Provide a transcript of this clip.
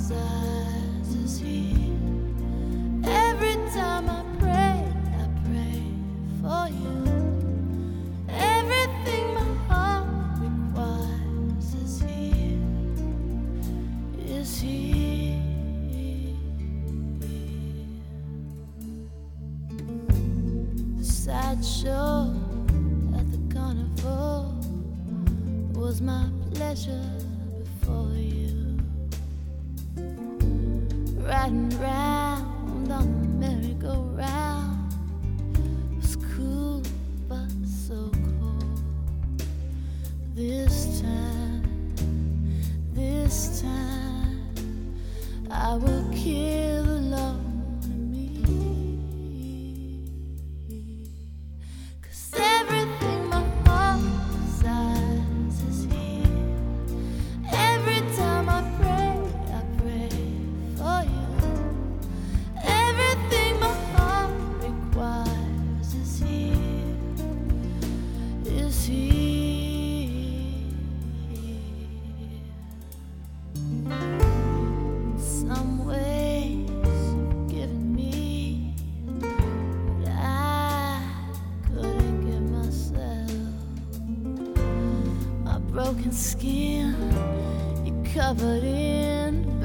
sighs is here. Every time I pray for you. Everything my heart requires is here, is here. The sideshow at the carnival was my pleasure before you. Riding round on the merry-go-round was cool, but so cold. This time, I will kill alone in me. 'Cause everything my heart desires is here. Every time I pray for you. Everything my heart requires is here, is here. In some ways you've given me what I couldn't give myself. My broken skin you covered in